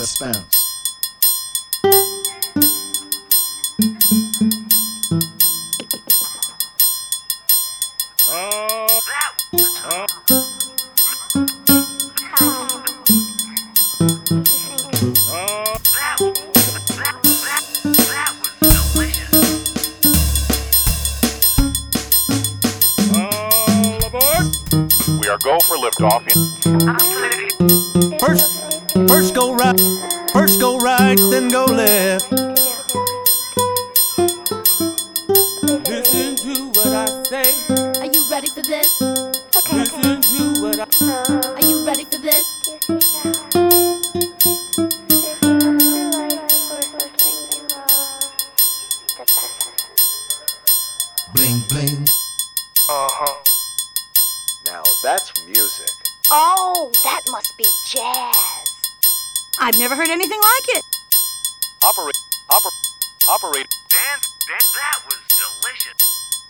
Suspense. We are go for liftoff. First go right, then go left. Listen to what I say. Are you ready for this? Listen to what I Are you ready for this? Bling bling. Now that's music. Oh, that must be jazz. I've never heard anything like it. Operate. Dance. That was delicious.